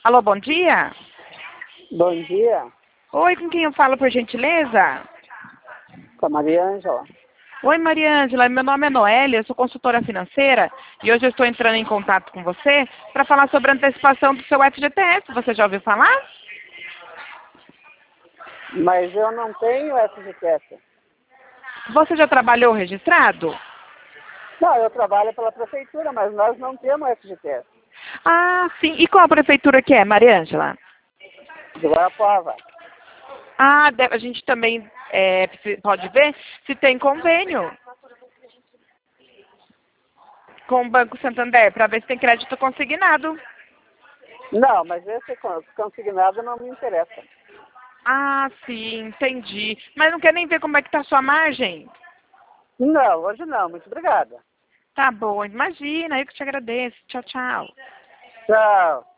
Alô, bom dia. Bom dia, Oi, com quem eu falo, por gentileza? com a Maria Ângela. Oi, Mariângela, meu nome é Noélia, eu sou consultora financeira e hoje eu estou entrando em contato com você para falar sobre a antecipação do seu FGTS. Você já ouviu falar? Mas eu não tenho FGTS. Você já trabalhou registrado? Não, eu trabalho pela prefeitura, mas nós não temos FGTS. Ah, sim. E qual a prefeitura que é, Mariângela? De Guarapuava. Ah, a gente também pode ver se tem convênio com o Banco Santander para ver se tem crédito consignado. Não, mas esse consignado não me interessa. Ah, sim, entendi. Mas não quer nem ver como é que está a sua margem? Não, hoje não. Muito obrigada. Tá bom, imagina, eu que te agradeço. Tchau, tchau. Tchau.